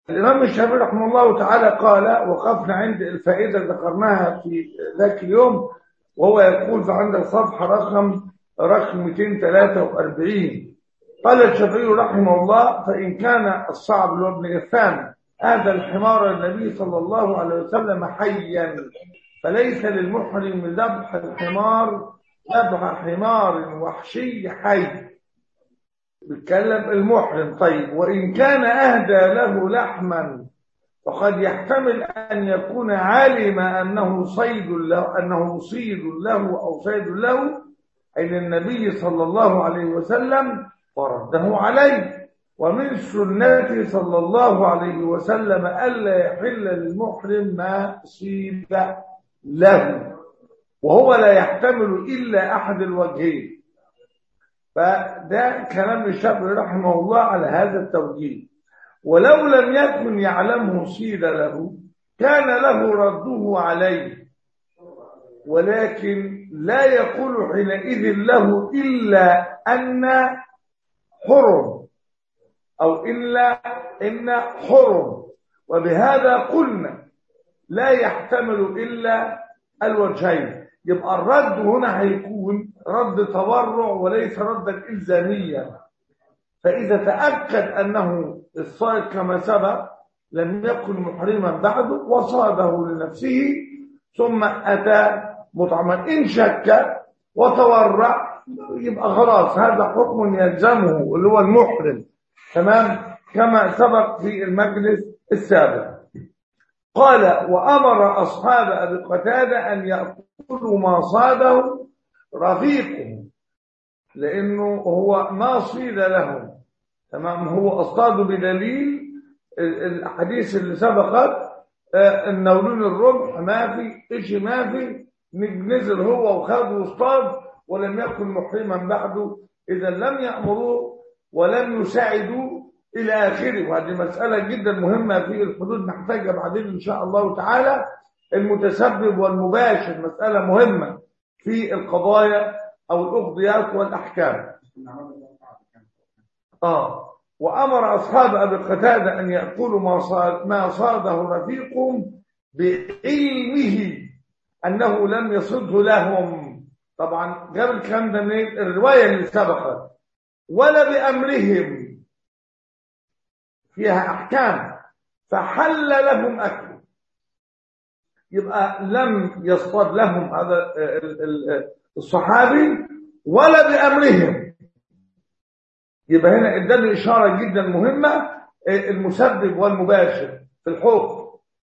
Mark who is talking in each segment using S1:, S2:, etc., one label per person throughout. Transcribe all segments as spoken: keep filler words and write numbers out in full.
S1: الإمام الشافعي رحمه الله تعالى قال، وقفنا عند الفائدة ذكرناها في ذاك اليوم، وهو يقول فعند الصفحة رقم رقم مئتين وثلاثة وأربعين. قال الشافعي رحمه الله: فإن كان الصعب لابن عفان هذا الحمار النبي صلى الله عليه وسلم حيا، فليس للمحرم من ذبح الحمار ذبح حمار وحشي حي. بيتكلم المحرم. طيب، وإن كان أهدى له لحما فقد يحتمل أن يكون علم أنه صيد له أنه صيد له أو صيد له أي للنبي صلى الله عليه وسلم فرده عليه. ومن سنته صلى الله عليه وسلم ألا يحل للمحرم ما صيد له، وهو لا يحتمل إلا أحد الوجهين. فده كلام الشافعي رحمه الله على هذا التوجيه. ولو لم يكن يعلمه صيد له كان له رده عليه، ولكن لا يقول حينئذ له إلا أن حرم أو إلا إن حرم. وبهذا قلنا لا يحتمل إلا الوجهين. يبقى الرد هنا هيكون رد تبرع وليس ردا إلزاميا. فإذا تأكد أنه الصائد كما سبق لم يكن محرما بعده وصاده لنفسه ثم أتى مطعما، إن شك وتورع يبقى خلاص هذا حكم يلزمه اللي هو المحرم، تمام، كما سبق في المجلس السابق. قال: وأمر أصحاب أبي قتادة أن يأكلوا ما صاده رفيقه، لأنه هو ما صيد لهم، تمام، هو أصطادوا بدليل الحديث اللي سبقت النولون الرمح ما في إشي، ما في نزل هو وخذ واصطاد ولم يكن محرما بعده، إذا لم يأمروه ولم يساعدوا إلى آخره. وهذه مسألة جدا مهمة في الحدود نحتاجها بعدين إن شاء الله تعالى. المتسبب والمباشر مسألة مهمة في القضايا أو الأقضيات والأحكام. آه وأمر أصحاب أبي قتادة أن يأكلوا ما صاد ما صاده رفيقهم بعلمه أنه لم يصده لهم. طبعا جاب الكلام ده من الرواية اللي سبقت. ولا بأمرهم، فيها أحكام، فحل لهم أكل. يبقى لم يصطاد لهم هذا الصحابي ولا بأمرهم. يبقى هنا اداني إشارة جدا مهمة، المسبب والمباشر في الحكم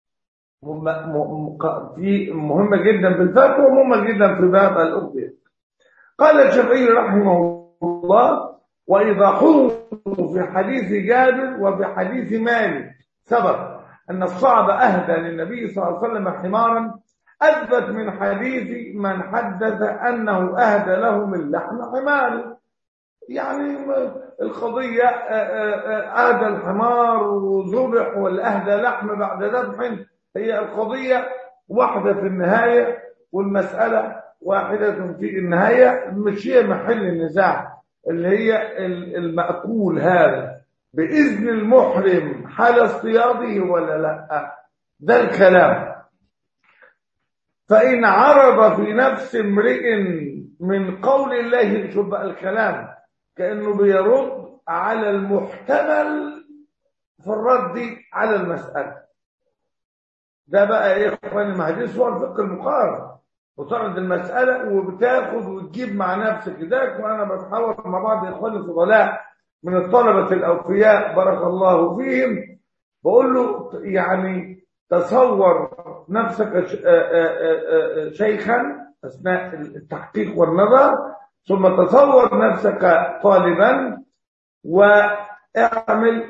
S1: في مهمة جدا في الفقه ومهمة جدا في باب الأقضية. قال الشافعي رحمه الله: وإيضاحه في حديث جابر وفي حديث مالك سبق أن الصعب أهدى للنبي صلى الله عليه وسلم حمارا أثبت من حديث من حدث أنه أهدى له من لحم حمار. يعني القضية أهدى الحمار وذبح ولا أهدى لحم بعد ذبح، هي القضية واحدة في النهاية والمسألة واحدة في النهاية، مش هي محل النزاع اللي هي المأكول هذا بإذن المحرم حال اصطياده ولا لا. ده الكلام. فإن عرض في نفس امرئ من قول الله، شوف بقى الكلام كأنه بيرد على المحتمل في الرد على المسألة. ده بقى ايه يا اخواني؟ ما هدي صور فقه المقارنة، وتعرض المسألة وبتاخد وتجيب مع نفسك ذاك. وأنا بتحاور مع بعض إخواني الفضلاء من الطلبة الأوفياء بارك الله فيهم، بقول له يعني تصور نفسك شيخا أثناء التحقيق والنظر، ثم تصور نفسك طالبا واعمل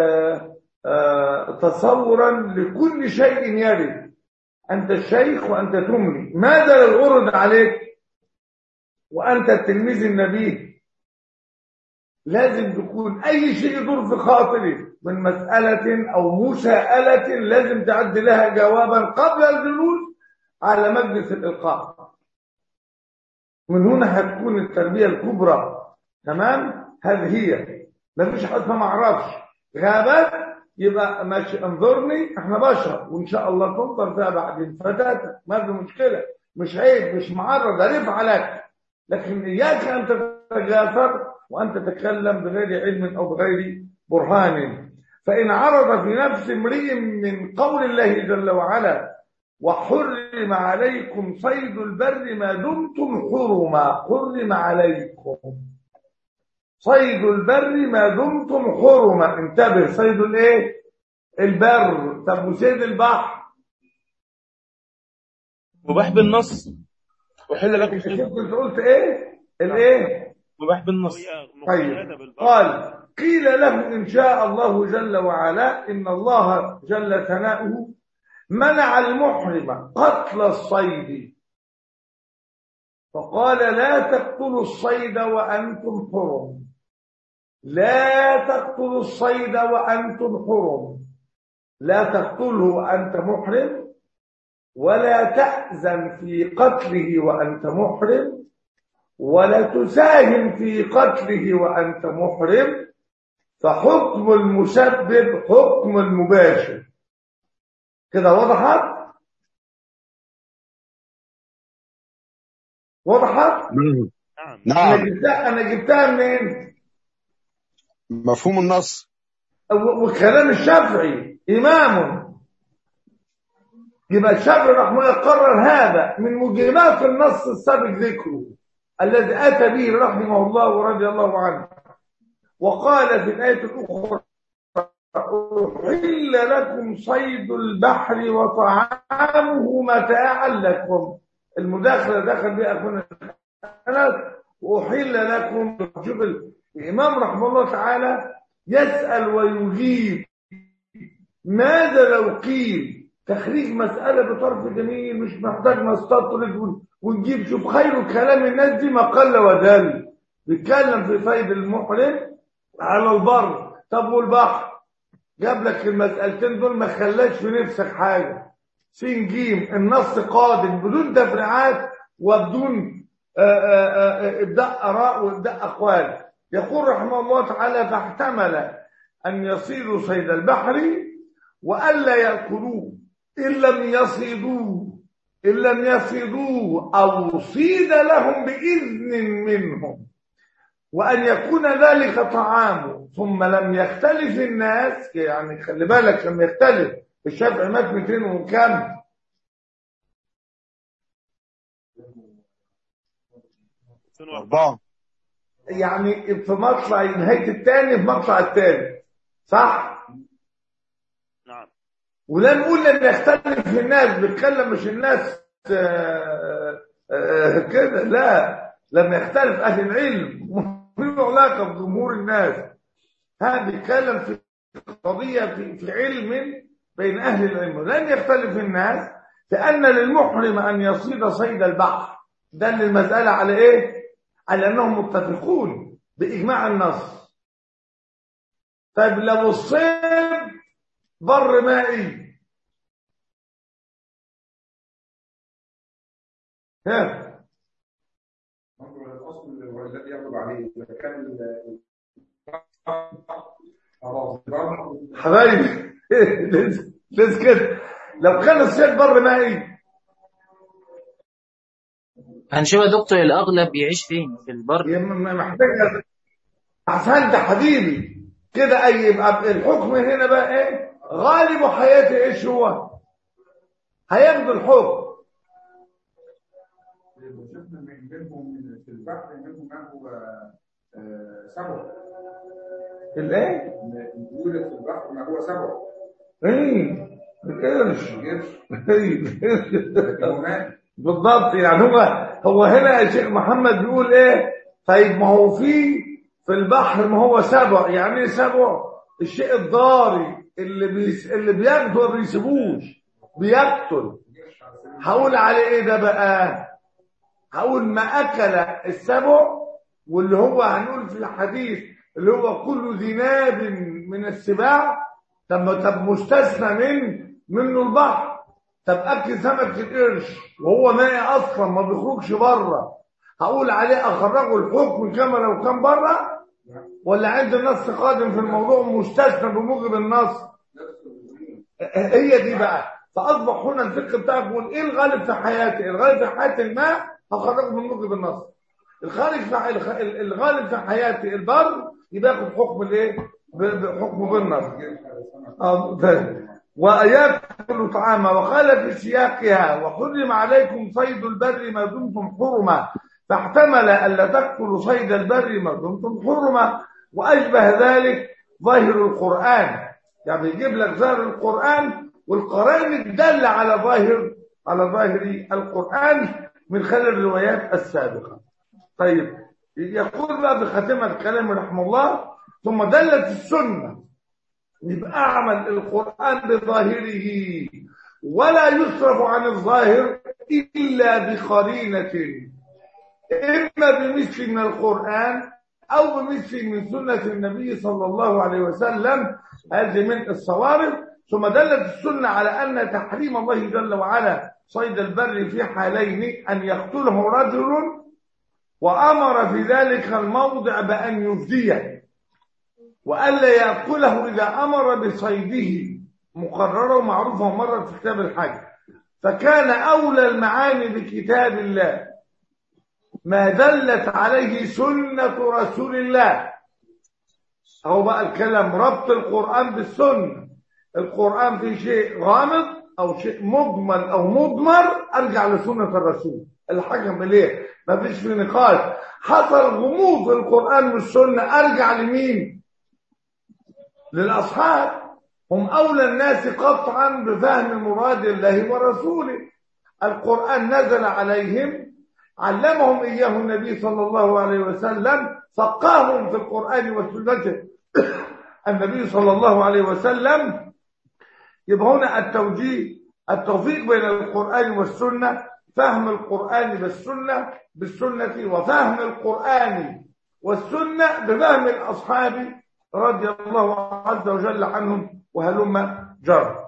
S1: تصورا لكل شيء يرد. أنت الشيخ وأنت تملي، ماذا لو عرض عليك وأنت التلميذ النبي؟ لازم تكون أي شيء يدور في خاطرك من مسألة أو مساءلة لازم تعد لها جوابا قبل الجلوس على مجلس الإلقاء. من هنا هتكون التربية الكبرى، تمام؟ هذه هي. مفيش حد ما عرفش غابات يبقى ماشي انظرني، احنا بشر وان شاء الله تنظر فيها بعدين فتاة، ما في مشكله، مش عيب، مش معرض، رفع لك. لكن اياك ان تتجافر وان تتكلم بغير علم او بغير برهان. فان عرض في نفس امرئ من قول الله جل وعلا وحرم عليكم صيد البر ما دمتم حرما، حرم عليكم صيد البر ما دمتم حرما، انتبه، صيد الايه؟ البر. طب وصيد البحر
S2: مباح بالنص، وحل لكم
S1: شوف
S2: صيد
S1: انت قلت ايه؟ الايه؟
S2: مباح بالنص.
S1: طيب قال قيل له ان شاء الله جل وعلا ان الله جل ثناؤه منع المحرم قتل الصيد، فقال لا تقتلوا الصيد وانتم حرم، لا تقتلوا الصيد وانتم حرم، لا تقتله وانت محرم، ولا تأذن في قتله وانت محرم، ولا تساهم في قتله وانت محرم، فحكم المسبب حكم المباشر. كده وضحت؟ وضحت؟
S3: نعم
S1: انا
S3: نعم
S1: جبتها انا جبتها منين؟
S3: مفهوم النص.
S1: وكلام الشافعي امام. يبقى الشافعي رحمه الله قرر هذا من موجبات النص السابق ذكره الذي اتى به رحمه الله ورضي الله عنه. وقال في الايه الاخرى أحل لكم صيد البحر وطعامه متاعا لكم. المداخله دخل بها اخونا أنس، وأحل لكم. شوف الامام رحمه الله تعالى يسأل ويجيب. ماذا لو قيل تخريج مسألة بطرف جميل مش محتاج نستطرد ونجيب؟ شوف خير كلام الناس دي ما قل ودل. بيتكلم في صيد المحرم على البر. طب والبحر؟ جاب لك المسألتين دول ما خلاش في نفسك حاجة. سين جيم النص قادم بدون تفريعات وبدون ابداء اراء وابداء اقوال. يقول رحمه الله تعالى فاحتمل ان يصيدوا صيد البحر والا ياكلوه ان لم يصيدوه ان لم يصيدوه او صيد لهم باذن منهم، وان يكون ذلك طعامه. ثم لم يختلف الناس، يعني خلي بالك لم يختلف. الشافعي مات مئتين وكم؟
S3: أربعة.
S1: يعني في مطلع نهاية الثاني في مطلع الثالث، صح؟
S2: نعم.
S1: ولا نقول لم يختلف الناس، بيتكلم مش الناس آآ آآ كده، لا، لم يختلف أهل العلم له علاقة بجمهور الناس. هذا بيتكلم في قضية في, في علم بين أهل العلم. لن يختلف الناس لأن للمحرم أن يصيد صيد البحر. دل المسألة على إيه؟ على أنهم متفقون بإجماع النص. طيب لو الصيد بر مائي، ها
S4: الاصل الذي يغلب عليه اذا كان خلاص
S1: حبايبي ليش كده؟ لو كان الصيد بر مائي
S5: هنشوف يا دكتور الأغلب يعيش فين؟ في البر.
S1: محتاج أحسنت حبيبي كده. أي يبقى الحكم هنا بقى إيه؟ غالب حياتي إيش هو؟ هياخد الحكم.
S4: شفنا من منهم في البحر منهم ما هو سبع.
S1: الإيه؟
S4: يولد في البحر ما هو سبع.
S1: إيه؟ القرش.
S4: القرش.
S1: بالضبط. يعني هو هو هنا يا شيخ محمد بيقول ايه؟ طيب ما هو في في البحر ما هو سبع. يعني ايه سبع؟ الشيء الضاري اللي بيس اللي بياخده ما بيسيبوش، بيقتل. هقول عليه ايه ده بقى؟ هقول ما اكل السبع، واللي هو هنقول في الحديث اللي هو كل ذي ناب من السباع. طب طب مستثنى من منه البحر. طب اكل سمك القرش وهو مائي اصلا ما بيخرجش بره، هقول عليه اخرجه الحكم كما لو كان بره؟ ولا عند النص قادم في الموضوع مستثنى بموجب النص؟ هي دي بقى. فاصبح هنا الفقه بتاعك يقول ايه الغالب في حياتي؟ الغالب في حياتي الماء، هخرجه من موجب النص. الخارج في الغالب في حياتي البر، يبقى ياخد حكم الايه؟ بحكم بالنص. اه ويأكل طعاما، وقال في سياقها وحرم عليكم صيد البر ما دمتم حرما، فاحتمل ألا تأكلوا صيد البر ما دمتم حرما. وأشبه ذلك ظاهر القرآن، يعني يجيب لك ظاهر القرآن والقرآن الدل على ظاهر على ظاهر القرآن من خلال الروايات السابقة. طيب يقول بقى بختمة الكلام رحمه الله: ثم دلت السنة، يبقى أعمل القرآن بظاهره ولا يصرف عن الظاهر إلا بقرينة، إما بمثل من القرآن أو بمثل من سنة النبي صلى الله عليه وسلم، هذه من الصوارف. ثم دلت السنة على أن تحريم الله جل وعلا صيد البر في حالين: أن يقتله رجل وأمر في ذلك الموضع بأن يفديه، وألا يأكله إذا أمر بصيده، مقررة ومعروفة ومرت في كتاب الحج. فكان أولى المعاني بكتاب الله ما دلت عليه سنة رسول الله. هو بقى الكلام ربط القرآن بالسنة. القرآن في شيء غامض أو شيء مجمل أو مضمر، أرجع لسنة الرسول. الحكم ليه؟ ما فيش في نقاش. حصل غموض في القرآن والسنة، أرجع لمين؟ للأصحاب، هم أولى الناس قطعا بفهم مراد الله ورسوله. القرآن نزل عليهم، علمهم إياه النبي صلى الله عليه وسلم، فقاهم في القرآن والسنة النبي صلى الله عليه وسلم. يبقى هنا التوجيه التوفيق بين القرآن والسنة، فهم القرآن بالسنة بالسنة وفهم القرآن والسنة بفهم الأصحاب رضي الله عز وجل عنهم وهلم جر.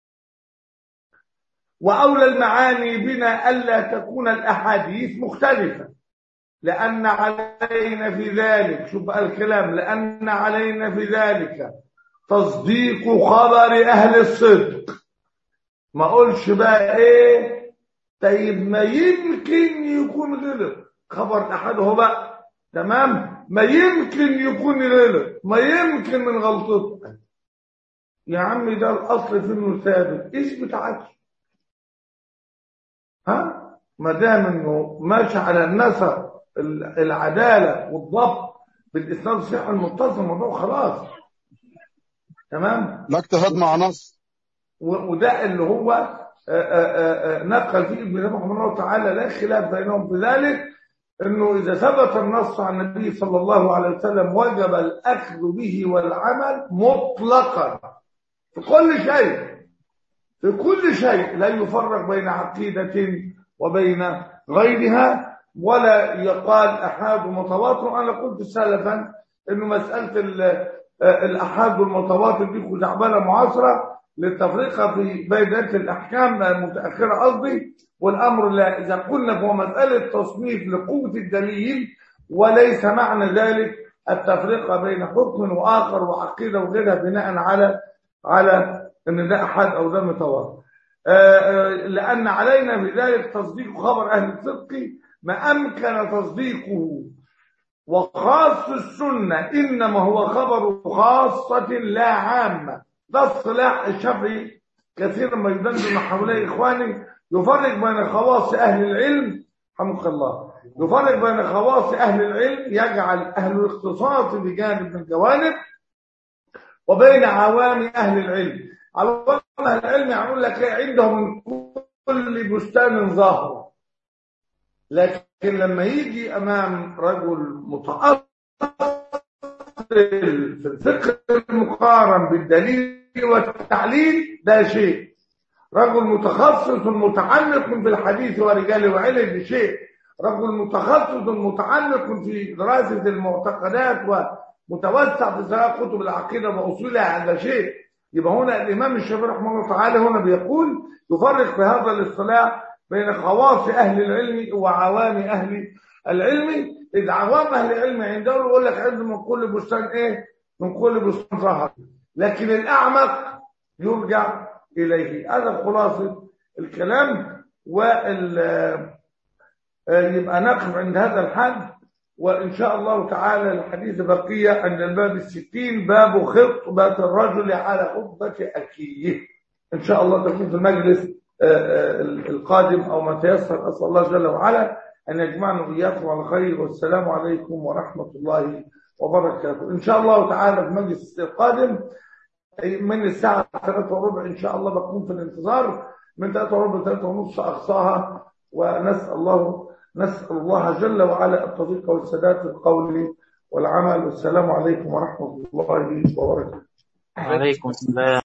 S1: وأولى المعاني بنا ألا تكون الأحاديث مختلفة، لأن علينا في ذلك، شوف بقى الكلام، لأن علينا في ذلك تصديق خبر أهل الصدق. ما أقولش بقى إيه طيب ما يمكن يكون غلط، خبر أحد هو بقى تمام، ما يمكن يكون غلط، ما يمكن من غلطته. يا عمي ده الأصل في إنه ثابت، إيش بتاعك؟ ها؟ ما دام إنه ماشي على النسق العدالة والضبط بالإسناد الصحيح المتصل، الموضوع خلاص تمام؟
S3: لا اجتهاد مع نص.
S1: وده اللي هو آآ آآ نقل فيه ابن رحمه الله تعالى، لا خلاف بينهم في ذلك، انه اذا ثبت النص عن النبي صلى الله عليه وسلم وجب الاخذ به والعمل مطلقا في كل شيء، في كل شيء لا يفرق بين عقيدة وبين غيرها، ولا يقال احاد متواتر. انا قلت سلفا انه مساله الاحاد والمتواتر دي خزعبله معاصره للتفرقه في بين الاحكام المتاخره قصدي، والامر لا. اذا قلنا هو مساله تصنيف لقوه الدليل، وليس معنى ذلك التفرقه بين حكم واخر وعقيده وغيرها بناء على على ان ده احاد او ده متواتر. لان علينا بذلك تصديق خبر اهل الصدق ما امكن تصديقه. وخاص السنه انما هو خبر خاصه لا عامه. ده الصلاح الشافعي كثيرا ما يدندن حواليه اخواني، يفرق بين خواص اهل العلم رحمك الله، يفرق بين خواص اهل العلم يجعل اهل الاختصاص بجانب من الجوانب، وبين عوام اهل العلم. عوام اهل العلم يقول لك عندهم من كل بستان ظاهر، لكن لما يجي امام رجل متأصل في الفقه المقارن بالدليل والتعليل ده شيء، رجل متخصص متعمق بالحديث ورجال وعلم شيء، رجل متخصص متعمق في دراسة المعتقدات ومتوسع في قراءة كتب العقيدة وأصولها هذا شيء. يبقى هنا الإمام الشافعي رحمه الله تعالى هنا بيقول يفرق في هذا الاصطلاح بين خواص أهل العلم وعوام أهل العلم. إذا عوام أهل العلم عندهم يقول لك عندهم من كل بستان إيه؟ من كل بستان ظهر، لكن الأعمق يرجع إليه. هذا خلاصة الكلام. وال يبقى نقف عند هذا الحد، وإن شاء الله تعالى الحديث بقية عند الباب الستين، باب خطبة الرجل على خطبة أخيه. إن شاء الله تكون في المجلس القادم أو ما تيسر. أسأل الله جل وعلا أن يجمعنا وإياكم على خير، والسلام عليكم ورحمة الله وبركاته. إن شاء الله تعالى في المجلس القادم من الساعة ثلاثة وربع إن شاء الله بكون في الانتظار، من ثلاثة وربع ثلاثة ونص أقصاها. ونسأل الله نسأل الله جل وعلا التوفيق والسداد في القول والعمل. والسلام عليكم ورحمة الله وبركاته.
S5: وعليكم السلام.